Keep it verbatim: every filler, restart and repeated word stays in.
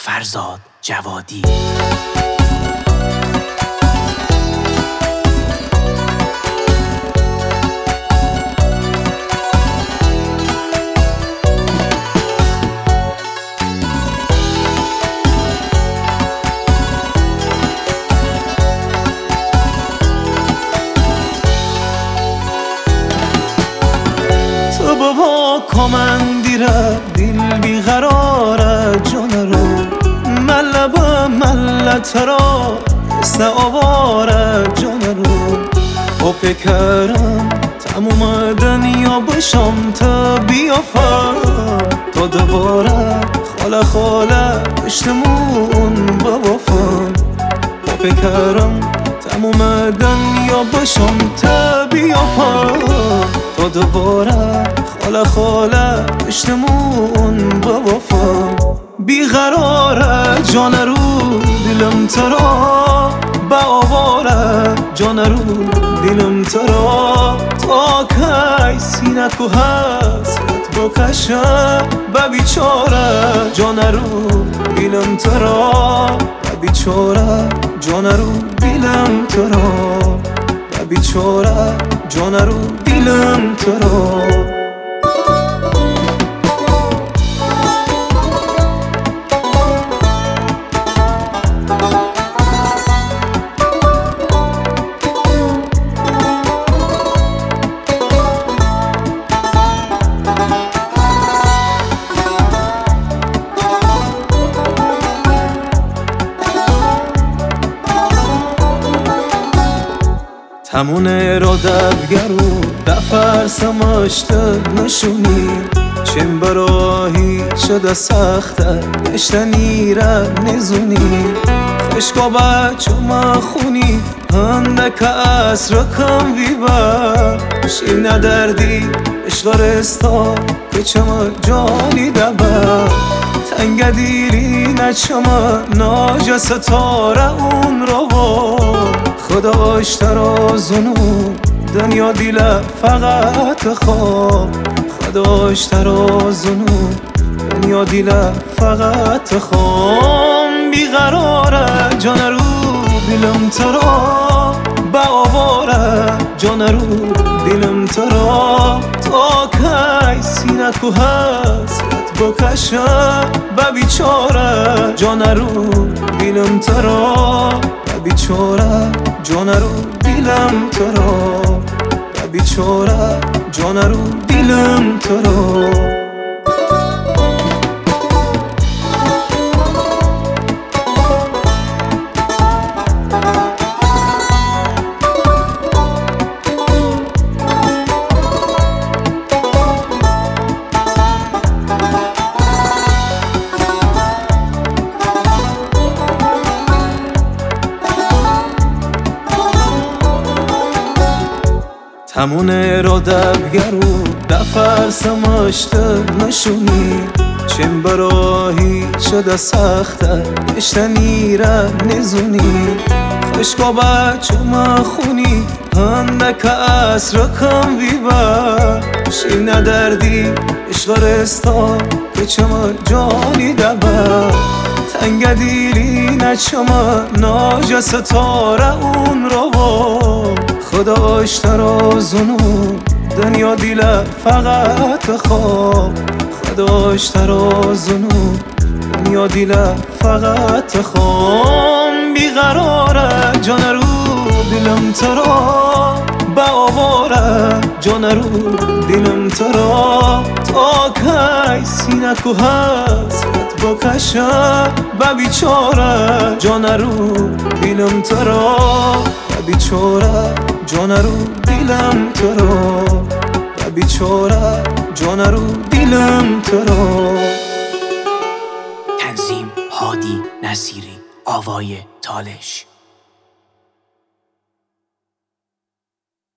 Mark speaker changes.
Speaker 1: فرزاد جوادی.
Speaker 2: تو بابا کمندیره دل بیقراره جان رو ملبه ملت را حسن آواره جان رو با فکرم تموم دنیا باشم تا بیافم تا دوباره خاله خاله پشتمون ببافم با فکرم تموم دنیا باشم تا بیافم تا دوباره خاله خاله پشتمون ببافم بیقراره جان رو دلم ترا با آواره جان رو دلم ترا تا کی سینه کو حسرت بکشه و بیچاره جان رو دلم ترا و بیچاره جان رو دلم ترا و بیچاره جان رو دلم ترا. همونه را دبگرو دفر سماشته نشونی چیم براهی شده سخته گشتنی را نزونی خشکا بچه ما خونی هندک از رکم ویبر شیم ندردی اشغارستا که چما جانی دبر تنگ دیری نچما ناج ستاره اون رو خداش ترازونو دنیا دیله فقط خواب خداش ترازونو دنیا دیله فقط خواب بیقراره جان رو دلم ترا با آواره جان رو دلم ترا تا کی سینه کو حسرت بکشه و بیچاره جان رو دلم ترا و بیچاره جان رو دلم ترا و بیچاره جان رو دلم ترا. همونه را دبگرو دفر سماشته نشونی چیم براهی شده سخته گشتنی را نزونی خشکا بچه ما خونی هندک از رکم ویبر شیم ندردی اشغارستا که چما جانی دبر تنگ دیری نچما ناج ستاره اون رو خداش ترازونو دنیا دیله فقط خواب خداش ترازونو دنیا دیله فقط خواب بیقراره جان رو دلم ترا با آواره جان رو دلم ترا تا کی سینه کو حسرت بکشه و بیچاره جان رو دلم ترا و بیچاره جان رو دلم ترا و بیچاره جان رو دلم ترا.
Speaker 1: تنظیم هادی نصیری، آوای تالش.